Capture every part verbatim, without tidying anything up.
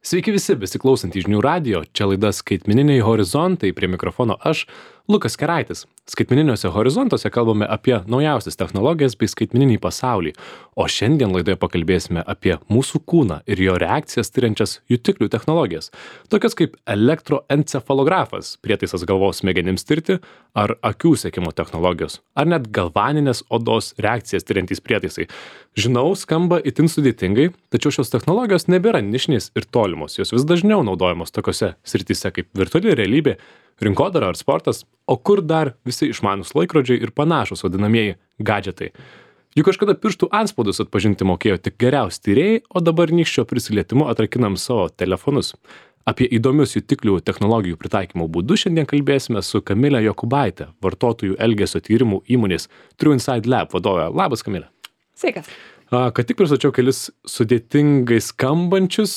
Sveiki visi, besiklausantys žinių radijo, čia laida Skaitmeniniai horizontai, prie mikrofono aš, Lukas Keraitis. Skaitmeniniuose horizontuose kalbame apie naujausias technologijas bei skaitmeninį pasaulį, o šiandien laidoje pakalbėsime apie mūsų kūną ir jo reakcijas tyriančias jutiklių technologijas, tokias kaip elektroencefalografas, prietaisas galvos smegenims tirti, ar akių sekimo technologijos, ar net galvaninės odos reakcijas tyriantys prietaisai. Žinau, skamba itin sudėtingai, tačiau šios technologijos nebėra nišinės ir tolimos, jos vis dažniau naudojamos tokiose srityse kaip virtuali realybė, rinkodara ar sportas, o kur dar visi išmanūs laikrodžiai ir panašūs vadinamieji gadžetai. Juk kažkada pirštų antspaudus atpažinti mokėjo tik geriausi tyrėjai, o dabar nykščio prisilietimu atrakinam savo telefonus. Apie įdomius jutiklių technologijų pritaikymo būdus šiandien kalbėsime su Kamile Jokubaite, vartotojų elgesio tyrimų įmonės True Insight Lab vadove. Labas, Kamile. Sveikas. Kad tik pristačiau kelis sudėtingai skambančius,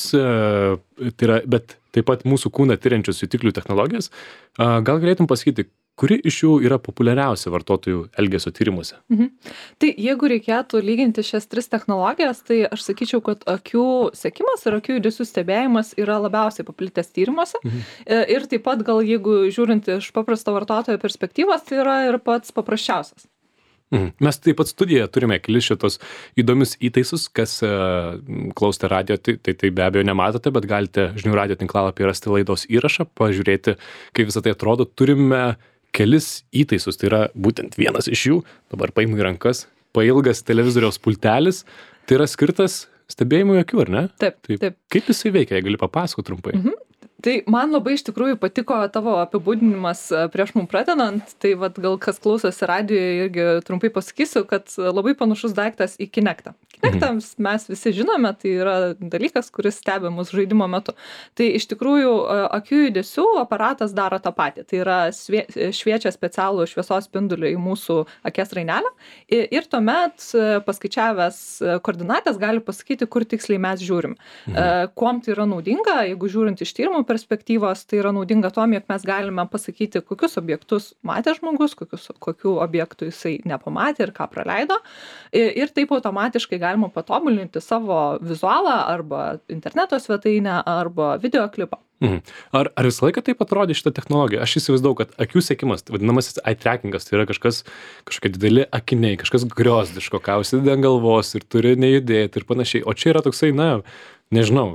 tai yra, bet taip pat mūsų kūną tyriančius jutiklių technologijas, gal galėtum pasakyti, kuri iš jų yra populiariausia vartotojų elgesio tyrimuose? Mhm. Tai jeigu reikėtų lyginti šias tris technologijas, tai aš sakyčiau, kad akių sekimas ir akių judesių stebėjimas yra labiausiai paplitęs tyrimuose. Mhm. Ir taip pat gal jeigu žiūrint iš paprasto vartotojo perspektyvos, tai yra ir pats paprasčiausias. Mhm. Mes taip pat studijoje turime kelis šitos įdomius įtaisus, kas uh, klausite radio, tai, tai tai be abejo nematote, bet galite žinių radio tinklalapyje rasti laidos įrašą, pažiūrėti, kaip visą tai atrodo. Turime kelis įtaisus, tai yra būtent vienas iš jų, dabar paimu į rankas, pailgas televizoriaus pultelis, tai yra skirtas stebėjimui akių, ar ne? Taip, taip. taip. Kaip jisai veikia, jei gali papasakoti trumpai? Mhm. Tai man labai iš tikrųjų patiko tavo apibūdinimas prieš mum pradedant, tai vat, gal kas klausosi radijoje irgi trumpai pasakysiu, kad labai panašus daiktas į Kinectą. Kinectą mhm. mes visi žinome, tai yra dalykas, kuris stebi mus žaidimo metu. Tai iš tikrųjų akių judesių aparatas daro tą patį. Tai yra svie, šviečia specialų šviesos spindulį į mūsų akies rainelę ir, ir tuomet paskaičiavęs koordinatės gali pasakyti, kur tiksliai mes žiūrim. Mhm. Kuom tai yra naudinga, jeigu žiūrint iš tyrimų perspektyvos, tai yra naudinga tom, jog mes galime pasakyti, kokius objektus matė žmogus, kokius, kokių objektų jisai nepamatė ir ką praleido. Ir, ir taip automatiškai galima patobulinti savo vizualą arba interneto svetainę arba videoklipą. Mhm. Ar, ar visą laiką taip atrodė šitą technologiją? Aš įsivaizdavau, kad akių sekimas, vadinamasis eye trackingas, tai yra kažkas, kažkokie dideli akiniai, kažkas griozdiško, ką užsideda ant galvos ir turi nejudėti ir panašiai. O čia yra toksai, na, nežinau,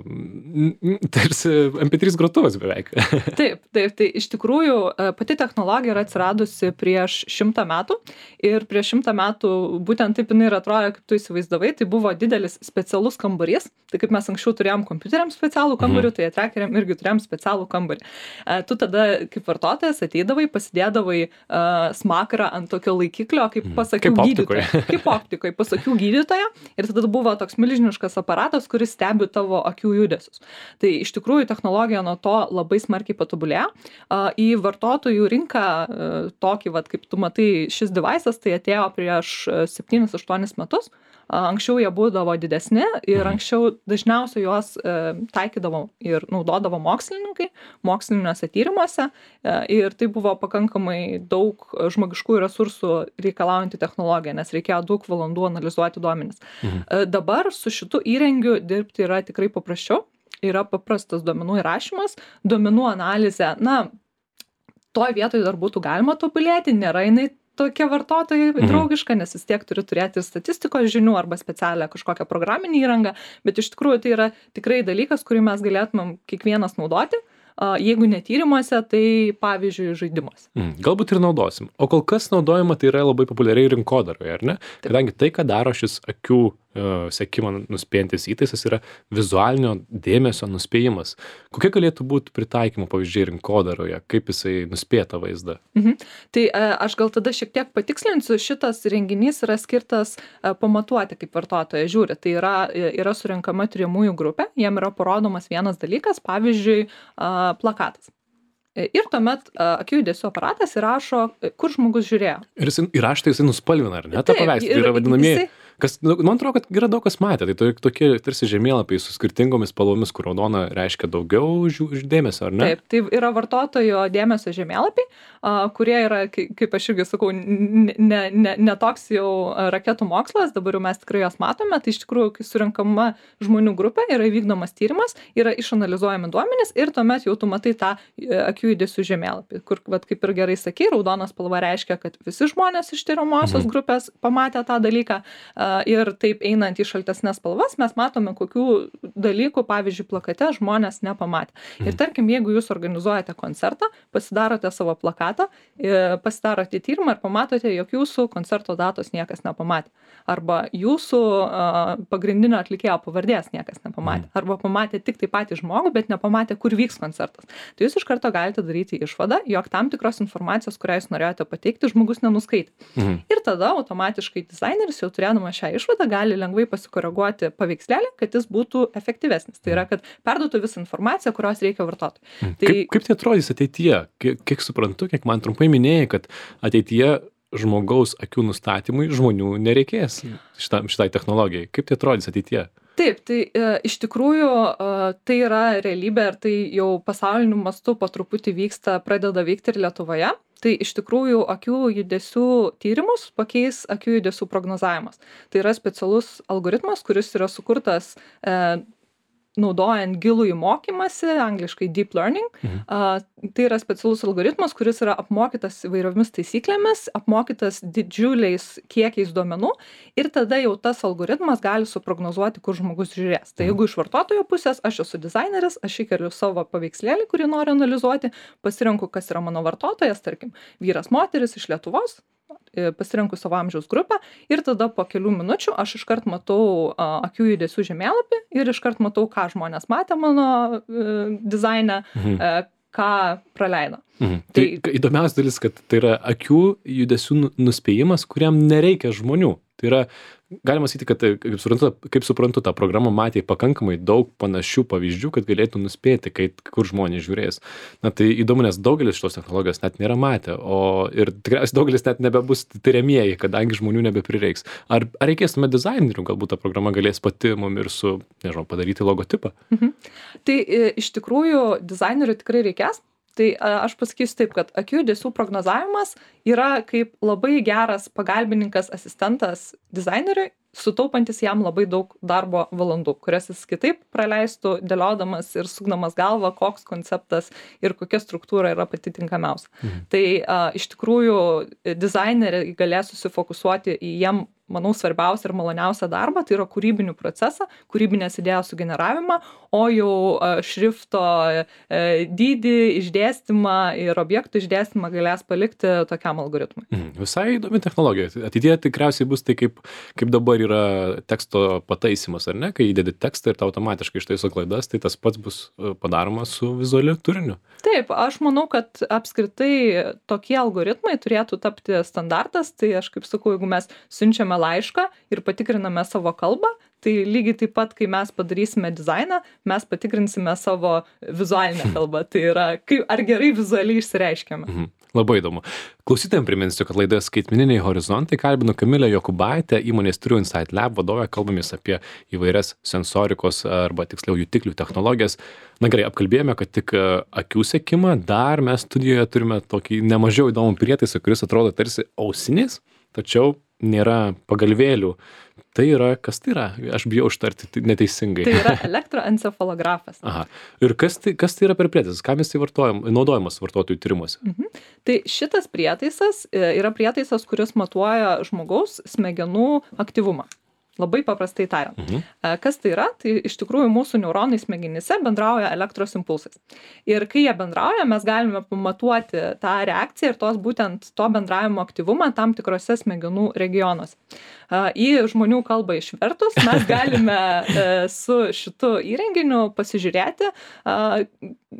tarsi em pė trys grotuvas beveik. Taip, taip, tai iš tikrųjų pati technologija yra atsiradusi prieš šimtą metų ir prieš šimtą metų būtent taip jinai ir atrodė, kaip tu įsivaizdavai, tai buvo didelis specialus kambarys, tai kaip mes anksčiau turėjom kompiuteriam specialų kambarį, mhm. tai trackeriam irgi turėjom specialų kambarį. Tu tada kaip vartotojas ateidavai, pasidėdavai uh, smakrą ant tokio laikiklio, kaip pasakiau kaip gydytoja. Kaip optikoje, pasakiau gydytoja ir tada buvo toks milžiniškas aparatas, kuris stebi tavo akių judesius. Tai iš tikrųjų technologija nuo to labai smarkiai patobulėjo. Į vartotojų rinką tokį, vat, kaip tu matai, šis device'as tai atėjo prieš septynis aštuonis metus. Anksčiau jie būdavo didesni ir anksčiau dažniausiai juos taikydavo ir naudodavo mokslininkai moksliniuose tyrimuose ir tai buvo pakankamai daug žmogiškųjų resursų reikalaujanti technologija, nes reikėjo daug valandų analizuoti duomenis. Mhm. Dabar su šitu įrengiu dirbti yra tikrai paprasčiau, yra paprastas duomenų įrašymas, duomenų analizė, na, toj vietoj dar būtų galima tobulėti, nėra jinai tokia vartotojai mhm. draugiška, nes vis tiek turi turėti statistikos žinių arba specialią kažkokią programinį įrangą, bet iš tikrųjų tai yra tikrai dalykas, kurį mes galėtumėm kiekvienas naudoti. Jeigu ne tyrimuose, tai pavyzdžiui žaidimuose. Mm, galbūt ir naudosim. O kol kas naudojama tai yra labai populiariai rinkodaroje, ar ne? Taip. Kadangi tai, ką daro šis akių uh, sekimo nuspėjantis įtaisas, yra vizualinio dėmesio nuspėjimas. Kokie galėtų būti pritaikymų pavyzdžiai rinkodaroje? Kaip jisai nuspėja tą vaizdą? Mhm. Tai uh, aš gal tada šiek tiek patikslinsiu, šitas renginys yra skirtas uh, pamatuoti, kaip vartotojas žiūri. Tai yra, yra surinkama tyriamųjų grupė, jiem yra parodomas vienas dalykas, pavyzdžiui, uh, plakatas. Ir tuomet akių judesių aparatas įrašo, kur žmogus žiūrėjo. Ir jis įrašo, tai jisai nuspalvina, ar ne? Ta paveikslą, tai yra vadinamieji Kas, nu, man atrodo, kad yra daug kas matė, tai to- tokie tarsi žemėlapiai su skirtingomis spalvomis, kur raudona reiškia daugiau žiū- žiū- dėmesio, ar ne? Taip, tai yra vartotojo dėmesio žemėlapiai, a, kurie yra, kai- kaip aš irgi sakau, n- ne, ne, ne toks jau a, raketų mokslas, dabar jau mes tikrai jos matome, tai iš tikrųjų, kai surinkama žmonių grupė, yra įvykdomas tyrimas, yra išanalizuojami duomenys ir tuomet jau tu matai tą e, akių judesių žemėlapį, kur, vat, kaip ir gerai sakai, raudonas spalva reiškia, kad visi žmonės iš tyriamosios Mhm. grupės pamatė tą dalyką a, ir taip einant į šaltesnes spalvas mes matome, kokių dalykų, pavyzdžiui, plakate žmonės nepamatė. Ir tarkim, jeigu jūs organizuojate koncertą, pasidarote savo plakatą, e, pasidarote tyrimą ir pamatote, jog jūsų koncerto datos niekas nepamatė. Arba jūsų a, pagrindinio atlikėjo pavardės niekas nepamatė. Arba pamatė tik tai patį žmogų, bet nepamatė, kur vyks koncertas. Tai jūs iš karto galite daryti išvadą, jog tam tikros informacijos, kurią jūs norėjote pateikti, žmogus nenuskaitė. Mhm. Ir tada automatiškai dizaineris jau turėdamas šią išvadą gali lengvai pasikoreguoti paveikslėlį, kad jis būtų efektyvesnis. Tai yra, kad perduotų visą informaciją, kurios reikia vartotojui. Tai Kaip, kaip tai atrodys ateityje? Kiek, kiek suprantu, kiek man trumpai minėjai, kad ateityje žmogaus akių nustatymui žmonių nereikės šitam, šitai technologijai. Kaip tai atrodys ateityje? Taip, tai e, iš tikrųjų e, tai yra realybė ir tai jau pasauliniu mastu po truputį vyksta, pradeda vykti ir Lietuvoje. Tai iš tikrųjų akių judesių tyrimus pakeis akių judesių prognozavimas. Tai yra specialus algoritmas, kuris yra sukurtas e, naudojant gilųjį mokymąsi, angliškai deep learning. Mhm. A, tai yra specialus algoritmas, kuris yra apmokytas įvairiomis taisyklėmis, apmokytas didžiuliais kiekiais duomenų ir tada jau tas algoritmas gali suprognozuoti, kur žmogus žiūrės. Tai jeigu iš vartotojo pusės aš esu dizaineris, aš įkeliu savo paveikslėlį, kurį noriu analizuoti, pasirenku, kas yra mano vartotojas, tarkim, vyras, moteris iš Lietuvos, pasirenku savo amžiaus grupę ir tada po kelių minučių aš iškart matau a, akių judesių žemėlapį ir iškart matau, ką žmonės matė mano e, dizaine, Mhm. e, ką praleido. Mhm. Tai, tai įdomiausia dalis, kad tai yra akių judesių nu- nuspėjimas, kuriam nereikia žmonių. Tai yra, galima sakyti, kad, kaip suprantu, kaip suprantu, ta programa matė pakankamai daug panašių pavyzdžių, kad galėtų nuspėti, kaip, kur žmonės žiūrės. Na tai įdomu, nes daugelis šitos technologijos net nėra matę, o ir tikriausiai daugelis net nebebus tyriamieji, kadangi žmonių nebeprireiks. Ar, ar reikės tuomet dizainerių, galbūt ta programa galės pati mum ir su, nežinau, padaryti logotipą? Mhm. Tai e, iš tikrųjų dizainerių tikrai reikės. Tai a, aš pasakysiu taip, kad akių judesių prognozavimas yra kaip labai geras pagalbininkas, asistentas dizaineriui, sutaupantis jam labai daug darbo valandų, kurias jis kitaip praleistų, dėliodamas ir sukdamas galvą, koks konceptas ir kokia struktūra yra pati tinkamiausia. Mhm. Tai a, iš tikrųjų dizaineriai galės susifokusuoti į jiem, manau, svarbiausia ir maloniausia darbą, tai yra kūrybinių procesą, kūrybinės idėjos sugeneravimą, o jau a, šrifto e, dydį, išdėstymą ir objektų išdėstymą galės palikti tokiam algoritmui. Mhm. Visai įdomi technologija. Ateityje tikriausiai bus tai, kaip, kaip dabar yra teksto pataisimas, ar ne? Kai įdedi tekstą ir tau automatiškai ištaiso klaidas, tai tas pats bus e, padaroma su vizualiu turiniu. Taip, aš manau, kad apskritai tokie algoritmai turėtų tapti standartas. Tai aš kaip sakau, jeigu mes siunčiame laišką ir patikriname savo kalbą, tai lygiai taip pat, kai mes padarysime dizainą, mes patikrinsime savo vizualinę kalbą. Tai yra, kaip, ar gerai vizualiai išsireiškiame. Mhm. Labai įdomu. Klausytojams priminsiu, kad laidoje Skaitmeniniai horizontai kalbinu Kamilę Jokubaitę, įmonės True Insight Lab vadovę, kalbamės apie įvairias sensorikos arba tiksliau jutiklių technologijas. Na gerai, apkalbėjome, kad tik akių sekimą, dar mes studijoje turime tokį nemažiau įdomų prietaisą, kuris atrodo tarsi ausinės, tačiau nėra pagalvėlių. Tai yra, kas tai yra? Aš bijau užtarti neteisingai. Tai yra elektroencefalografas. Aha. Ir kas tai, kas tai yra per prietaisas? Kam jis tai vartojam, naudojamas vartotojų tyrimuose? Mhm. Tai šitas prietaisas e, yra prietaisas, kuris matuoja žmogaus smegenų aktyvumą. Labai paprastai tariant. Mhm. E, Kas tai yra? Tai iš tikrųjų mūsų neuronai smegenyse bendrauja elektros impulsais. Ir kai jie bendrauja, mes galime pamatuoti tą reakciją ir tos būtent to bendravimo aktyvumą tam tikrose smegenų regionuose. E, Į žmonių kalbą išvertus mes galime e, su šitu įrenginiu pasižiūrėti e,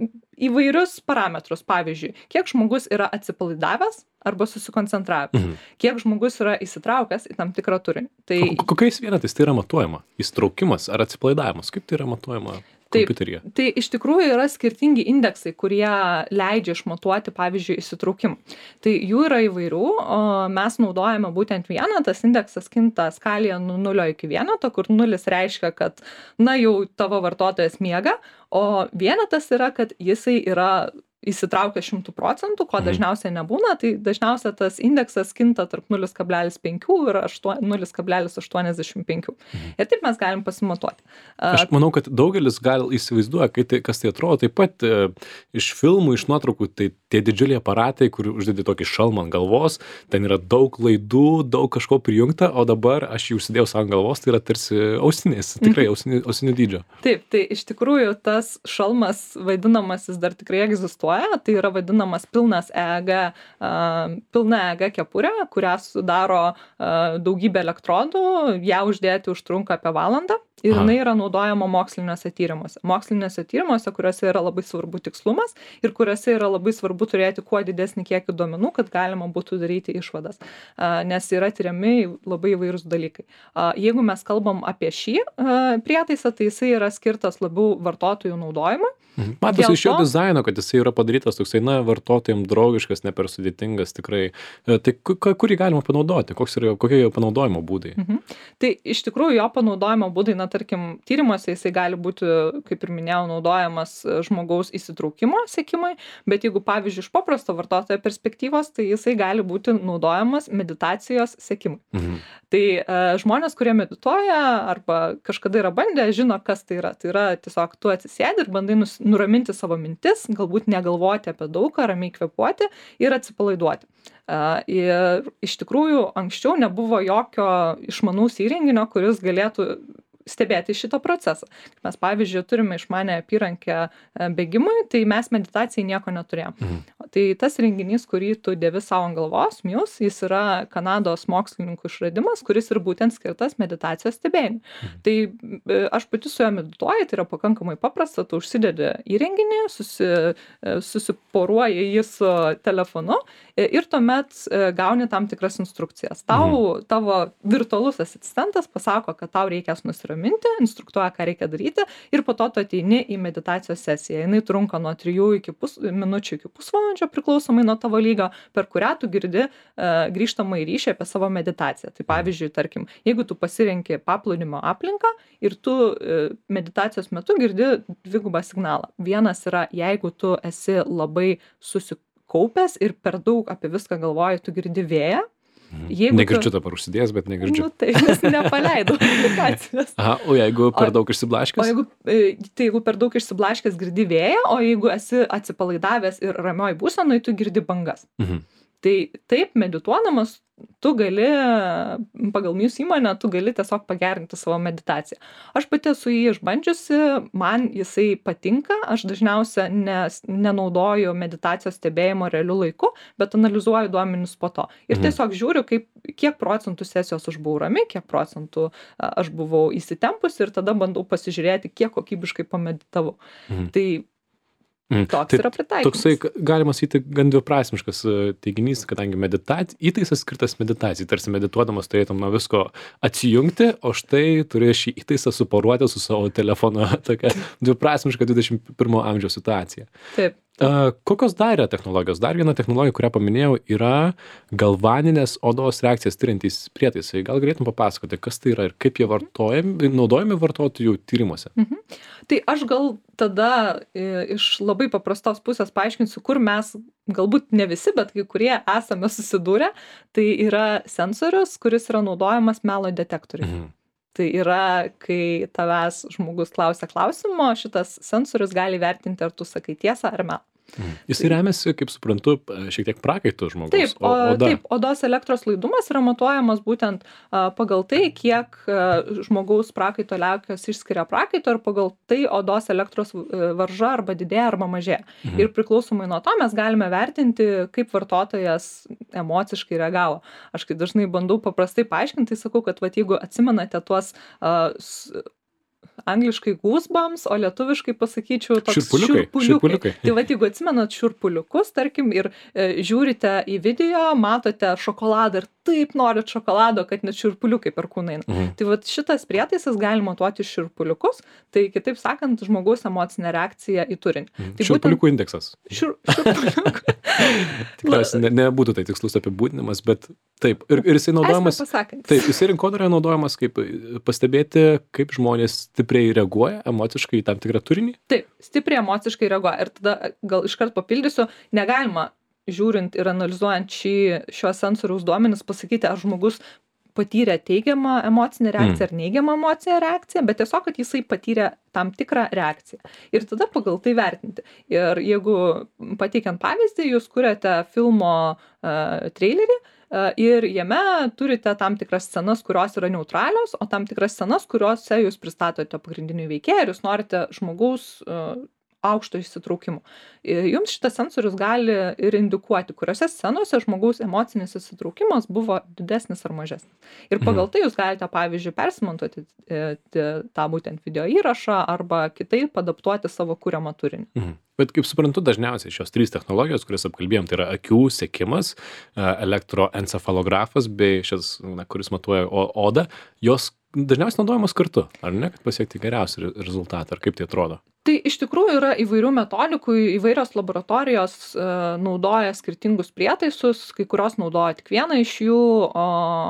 įvairius parametrus. Pavyzdžiui, kiek žmogus yra atsipalaidavęs arba susikoncentravęs, Mhm. kiek žmogus yra įsitraukęs į tam tikrą turinį. Tai Ko- Kokiais vienetais tai yra matuojama? Įsitraukimas ar atsipalaidavimas? Kaip tai yra matuojama? kompiuteryje? Tai iš tikrųjų yra skirtingi indeksai, kurie leidžia išmatuoti, pavyzdžiui, įsitraukimą. Tai jų yra įvairių, o mes naudojame būtent vieną, tas indeksas kinta skalėje nuo nulio iki vieneto, kur nulis reiškia, kad na jau tavo vartotojas miega, o vienetas yra, kad jisai yra įsitraukia šimtų procentų, ko dažniausiai nebūna, tai dažniausiai tas indeksas kinta tarp nulis kablelis penki ir nulis kablelis aštuoniasdešimt penki. Mhm. Ir taip mes galim pasimatuoti. Aš manau, kad daugelis gal įsivaizduoja, kai tai, kas tai atrodo, taip pat e, iš filmų, iš nuotraukų, tai tie didžiuliai aparatai, kur uždedi tokį šalmą ant galvos, ten yra daug laidų, daug kažko prijungta, o dabar aš jį užsidėjau savo ant galvos, tai yra tarsi ausinės, tikrai ausinių, ausinių dydžio. Taip, tai iš tikrųjų tas šalmas vadinamasis dar tikrai egzistuoja. Tai yra vadinamas pilnas E E G, pilna E E G kepurė, kurią sudaro daugybė elektrodų, ją uždėti užtrunka apie valandą ir Aha. jinai yra naudojama moksliniuose tyrimuose. Moksliniuose tyrimuose, kuriuose yra labai svarbu tikslumas ir kuriuose yra labai svarbu turėti kuo didesnį kiekį duomenų, kad galima būtų daryti išvadas, nes yra tyriami labai įvairūs dalykai. Jeigu mes kalbam apie šį prietaisą, tai jisai yra skirtas labiau vartotojų naudojimui. Matosi iš jo dizaino, kad jisai yra padarytas toksai, na, vartotojams draugiškas, ne per sudėtingas tikrai. Tai kur jį galima panaudoti? Koks yra, kokie jo panaudojimo būdai? Mhm. Tai iš tikrųjų jo panaudojimo būdai, na, tarkim, tyrimuose jisai gali būti, kaip ir minėjau, naudojamas žmogaus įsitraukimo sekimui, bet jeigu, pavyzdžiui, iš paprasto vartotojo perspektyvos, tai jisai gali būti naudojamas meditacijos sekimui. Mhm. Tai e, žmonės, kurie medituoja arba kažkada yra bandę, žino, kas tai yra. Tai yra tiesiog tu atsisėdi ir bandai nus, nuraminti savo mintis, galbūt negalvoti apie daugą, ramiai kvėpuoti ir atsipalaiduoti. Uh, ir iš tikrųjų anksčiau nebuvo jokio išmanaus įrenginio, kuris galėtų stebėti šitą procesą. Mes, pavyzdžiui, turime išmanę apyrankę bėgimui, tai mes meditacijai nieko neturėjom. Mhm. Tai tas renginys, kurį tu dėvi savo ant galvos, Muse, jis yra Kanados mokslininkų išradimas, kuris ir būtent skirtas meditacijos stebėjimui. Mhm. Tai aš pati su juo medituoju, tai yra pakankamai paprasta, tu užsidedi įrenginį, susi, susiporuoji jį su telefonu ir tuomet gauni tam tikras instrukcijas. Tau, mhm. tavo virtualus asistentas pasako, kad tau reikės nusiraminti, instruktuoja, ką reikia daryti ir po to tu ateini į meditacijos sesiją. Jinai trunka nuo trijų iki pus, minučių iki pusvalandžio priklausomai nuo tavo lygio, per kurią tu girdi uh, grįžtamą į ryšį apie savo meditaciją. Tai pavyzdžiui, tarkim, jeigu tu pasirenki paplūdimio aplinką ir tu uh, meditacijos metu girdi dvigubą signalą. Vienas yra, jeigu tu esi labai susikaupęs ir per daug apie viską galvoji, tu girdi vėją. Jeigu negirdžiu tu... dabar užsidėjęs, bet negirdžiu. Nu, tai nes nepaleidau aplikacijos. Aha, o jeigu per daug išsiblaškęs? O jeigu, tai jeigu per daug išsiblaškęs girdi vėją, o jeigu esi atsipalaidavęs ir ramioj būsenoj, tu girdi bangas. Mhm. Tai taip, medituodamas, tu gali, pagal Muse įmonę, tu gali tiesiog pagerinti savo meditaciją. Aš pati esu jį išbandžiusi, man jisai patinka, aš dažniausia nes, nenaudoju meditacijos stebėjimo realiu laiku, bet analizuoju duomenis po to. Ir mhm. tiesiog žiūriu, kaip, kiek procentų sesijos aš buvau rami, kiek procentų aš buvau įsitempusi ir tada bandau pasižiūrėti, kiek kokybiškai pameditavau. Mhm. Tai Mm. Toks tai yra pritaikymas. Toksai, galima sakyti, gan dviprasmiškas teiginys, kadangi meditacija, įtaisas skirtas meditacijai, tarsi medituodamas turėtum nuo visko atsijungti, o štai turi šį įtaisą suporuoti su savo telefonu, tokia dviprasmiška dvidešimt pirmo amžiaus situacija. Taip. Uh, kokios dar yra technologijos? Dar viena technologija, kurią paminėjau, yra galvaninės odos reakcijas tiriantys prietaisai. Gal galėtum papasakoti, kas tai yra ir kaip jie vartojami, naudojami vartotojų tyrimuose? Mhm. Tai aš gal tada iš labai paprastos pusės paaiškinsiu, kur mes, galbūt ne visi, bet kai kurie esame susidūrę, tai yra sensorius, kuris yra naudojamas melo detektoriui. Mhm. Tai yra, kai tavęs žmogus klausia klausimo, šitas sensorius gali vertinti, ar tu sakai tiesą ar melą. Mm. Jis tai remiasi, kaip suprantu, šiek tiek prakaitų žmogus. Taip, o, oda. Taip, odos elektros laidumas yra matuojamas būtent a, pagal tai, kiek a, žmogaus prakaito liaukės išskiria prakaito ir pagal tai odos elektros a, varža arba didėja arba mažėja. Mhm. Ir priklausomai nuo to mes galime vertinti, kaip vartotojas emociškai reagavo. Aš kai dažnai bandau paprastai paaiškinti, tai sakau, kad vat, jeigu atsimenate tuos a, s, angliškai goosebumps, o lietuviškai pasakyčiau toks Šiurpuliukai, šiurpuliukai. šiurpuliukai. Tai va, jeigu atsimenat šiurpuliukus, tarkim, ir e, žiūrite į video, matote šokoladą ir taip norit šokolado, kad net šiurpuliukai per kūną eina. Mhm. Tai va, šitas prietaisas gali matuoti šiurpuliukus, tai kitaip sakant, žmogaus emocinė reakcija į turinį. Mhm. Tai Šiurpuliukų indeksas. Šiur, šiurpuliukų. Tikriausiai ne, nebūtų tai tikslus apibūdinimas, bet taip. Ir, ir jisai naudojamas. Esmę pasakant. Taip, jisai rinkodaroje naudojamas kaip pastebėti, kaip žmonės stipriai reaguoja emociškai į tam tikrą turinį. Taip, stipriai emociškai reaguoja. Ir tada gal iškart papildysiu, negalima žiūrint ir analizuojant šį, šios sensoriaus duomenis pasakyti, ar žmogus patyrė teigiamą emocinę reakciją mm. ar neigiamą emocinę reakciją, bet tiesiog, kad jisai patyrė tam tikrą reakciją. Ir tada pagal tai vertinti. Ir jeigu pateikiant pavyzdį, jūs kuriate filmo uh, trailerį, uh, ir jame turite tam tikras scenas, kurios yra neutralios, o tam tikras scenas, kuriuose jūs pristatote pagrindinių veikėjų ir jūs norite žmogaus uh, aukšto įsitraukimo. Jums šitas sensorius gali ir indikuoti, kuriuose scenose žmogaus emocinis įsitraukimas buvo didesnis ar mažesnis. Ir pagal tai jūs galite, pavyzdžiui, persimontuoti tą būtent video įrašą arba kitaip adaptuoti savo kuriamą turinį. Mhm. Bet kaip suprantu, dažniausiai šios trys technologijos, kurias apkalbėjom, tai yra akių sekimas, elektroencefalografas bei šis, na, kuris matuoja odą, jos dažniausiai naudojamos kartu, ar ne, kad pasiekti geriausią rezultatą, ar kaip tai atrodo? Tai iš tikrųjų yra įvairių metodikų, įvairios laboratorijos e, naudoja skirtingus prietaisus, kai kurios naudoja tik vieną iš jų, o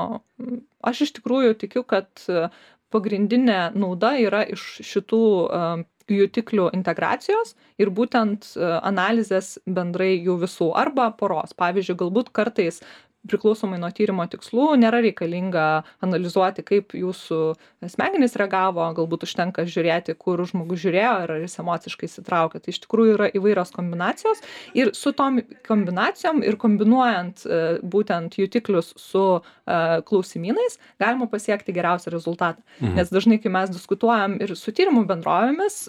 aš iš tikrųjų tikiu, kad pagrindinė nauda yra iš šitų e, jutiklių integracijos ir būtent e, analizės bendrai jų visų arba poros. Pavyzdžiui, galbūt kartais priklausomai nuo tyrimo tikslų nėra reikalinga analizuoti, kaip jūsų smegenys reagavo, galbūt užtenka žiūrėti, kur žmogus žiūrėjo ir ar jis emociškai įsitraukė. Tai iš tikrųjų yra įvairios kombinacijos ir su tom kombinacijom ir kombinuojant būtent jutiklius su klausimynais galima pasiekti geriausią rezultatą. Mhm. Nes dažnai, kai mes diskutuojam ir su tyrimų bendrovėmis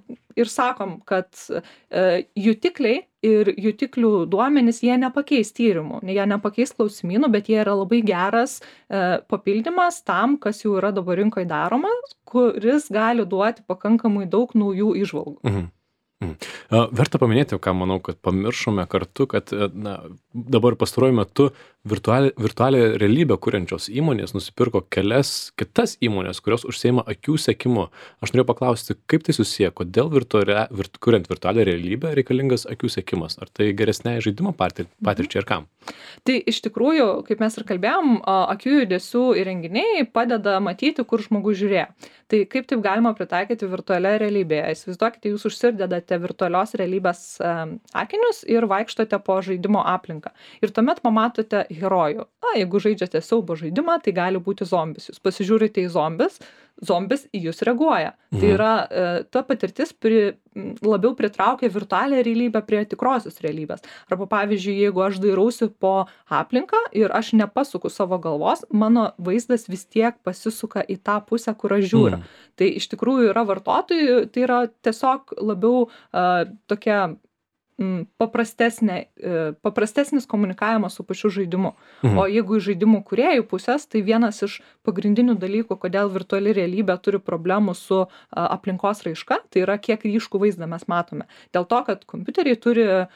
ir sakom, kad jutikliai ir jutiklių duomenys, jie nepakeis tyrimų, jie nepakeis klausimynų, bet jie yra labai geras e, papildymas tam, kas jau yra dabar rinkoje daromas, kuris gali duoti pakankamai daug naujų įžvalgų. Mhm. Mhm. Verta paminėti, ką manau, kad pamiršome kartu, kad na, dabar pastaruoju metu virtualią, virtualią realybę kuriančios įmonės nusipirko kelias kitas įmonės, kurios užsiima akių sekimu. Aš norėjau paklausti, kaip tai susiję, kodėl virtualia, virt, kuriant virtualią realybę reikalingas akių sekimas? Ar tai geresnė žaidimo patirčiai ir kam? Tai iš tikrųjų, kaip mes ir kalbėjom, akių judesių įrenginiai padeda matyti, kur žmogus žiūrėjo. Tai kaip taip galima pritaikyti virtualią realybę? Įsivaizduokite, jūs užsirdedate virtualios realybės akinius ir vaikštote po žaidimo aplinką. Ir tuomet pamatote herojų. Na, jeigu žaidžiate siaubo žaidimą, tai gali būti zombis. Jūs pasižiūrite į zombis, zombis į jūs reaguoja. Mhm. Tai yra e, ta patirtis pri, labiau pritraukia virtualią realybę prie tikrosios realybės. Arba pavyzdžiui, jeigu aš dairausi po aplinką ir aš nepasuku savo galvos, mano vaizdas vis tiek pasisuka į tą pusę, kur aš žiūriu. Mhm. Tai iš tikrųjų yra vartotojų, tai yra tiesiog labiau e, tokia paprastesnė, paprastesnis komunikavimas su pačiu žaidimu. Mhm. O jeigu iš žaidimų kūrėjų pusės, tai vienas iš pagrindinių dalykų, kodėl virtuali realybė turi problemų su a, aplinkos raiška, tai yra kiek ryškų vaizdą mes matome. Dėl to, kad kompiuteriai turi a,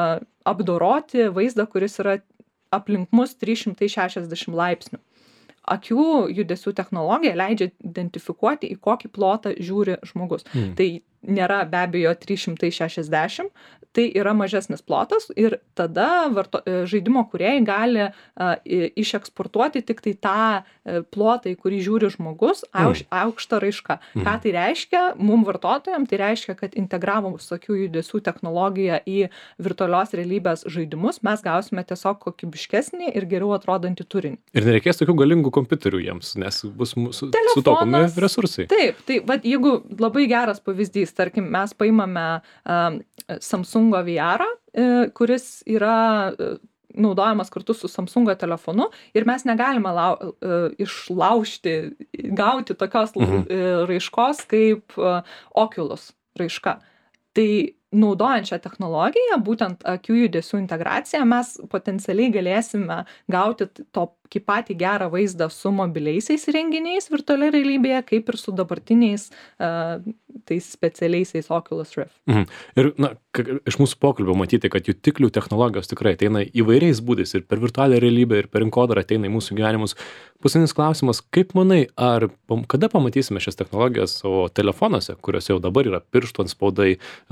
apdoroti vaizdą, kuris yra aplink mus trys šimtai šešiasdešimt laipsnių. Akių judesių technologija leidžia identifikuoti, į kokį plotą žiūri žmogus. Mhm. Tai nėra be abejo trys šimtai šešiasdešimt, tai yra mažesnis plotas ir tada varto, žaidimo kūrėjai gali a, išeksportuoti tik tai tą a, plotą, į kurį žiūri žmogus, auš, mm. aukštą raišką. Mm. Ką tai reiškia? Mum vartotojams tai reiškia, kad integravus akių judesių technologiją į virtualios realybės žaidimus, mes gausime tiesiog kokybiškesnį ir geriau atrodantį turinį. Ir nereikės tokių galingų kompiuterių jiems, nes bus mūsų sutaupomi resursai. Taip, tai vat, jeigu labai geras pavyzdys, tarkim, mes paimame um, Samsungo V R, kuris yra naudojamas kartu su Samsungo telefonu ir mes negalime lau, išlaužti, gauti tokios mhm. raiškos kaip Oculus raiška. Tai naudojant šią technologiją, būtent akių judesių integraciją, mes potencialiai galėsime gauti to tokį patį gerą vaizdą su mobiliaisiais įrenginiais virtualioje realybėje, kaip ir su dabartiniais uh, tais specialiaisiais Oculus Rift. Mhm. Ir na, iš mūsų pokalbio matyti, kad jutiklių technologijos tikrai ateina įvairiais būdais ir per virtualią realybę, ir per rinkodarą ateina į mūsų gyvenimus. Paskutinis klausimas, kaip manai, ar kada pamatysime šias technologijas savo telefonuose, kurios jau dabar yra pirštų anspaudai,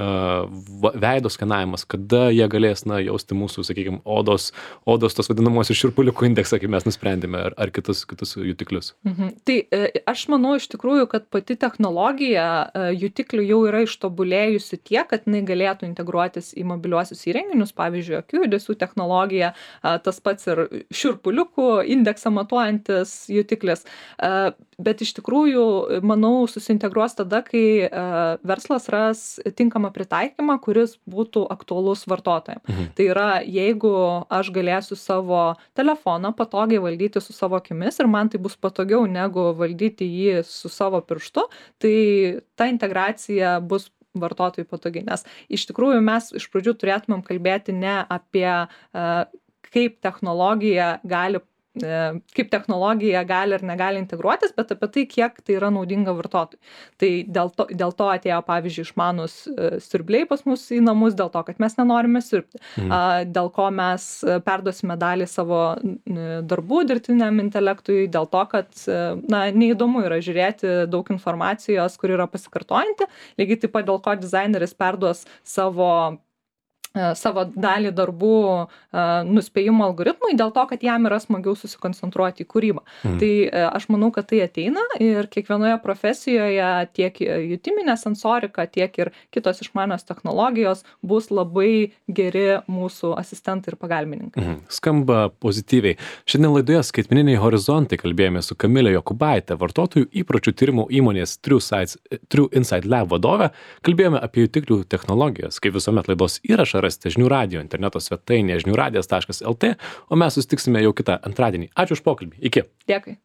veido skenavimas, kada jie galės na, jausti mūsų, sakykime, odos, odos tos vadinamosios šiurpuliukų indeksą, kaip mes nusprendėme, ar, ar kitus, kitus jutiklius? Mhm. Tai aš manau iš tikrųjų, kad pati technologija jutiklių jau yra ištobulėjusi tiek, kad jinai galėtų integruotis į mobiliuosius įrenginius, pavyzdžiui, akių judesių technologija, tas pats ir šiurpuliukų indeksą matuojantis jutiklis. Bet iš tikrųjų, manau, susintegruos tada, kai verslas ras tinkamą pritaikymą, kuris būtų aktualus vartotojams. Mhm. Tai yra, jeigu aš galėsiu savo telefoną patogiai valdyti su savo akimis ir man tai bus patogiau negu valdyti jį su savo pirštu, tai ta integracija bus vartotojui patogiai. Nes iš tikrųjų mes iš pradžių turėtumėm kalbėti ne apie kaip technologija gali kaip technologija gali ir negali integruotis, bet apie tai, kiek tai yra naudinga vartotojui. Tai dėl to, dėl to atėjo, pavyzdžiui, išmanus siurbliai pas mus į namus, dėl to, kad mes nenorime siurbti. Mm. Dėl ko mes perduosime dalį savo darbų dirbtiniam intelektui, dėl to, kad na, neįdomu yra žiūrėti daug informacijos, kur yra pasikartojanti. Lygiai taip pat dėl ko dizaineris perduos savo savo dalį darbų uh, nuspėjimo algoritmui dėl to, kad jam yra smagiau susikoncentruoti į kūrybą. Mm. Tai uh, aš manau, kad tai ateina ir kiekvienoje profesijoje tiek jutiminė sensorika, tiek ir kitos išmanios technologijos bus labai geri mūsų asistentai ir pagalbininkai. Mm. Skamba pozityviai. Šiandien laidoje Skaitmeniniai horizontai kalbėjome su Kamile Jokubaite, vartotojų įpročių tyrimų įmonės True, Sites, True Insight Lab vadove. Kalbėjome apie jutiklių technologijas, kaip visuomet laidos įrašą rasite žinių radijo interneto svetainėje žinių radijas taškas lt, o mes susitiksime jau kitą antradienį. Ačiū už pokalbį. Iki. Dėkui.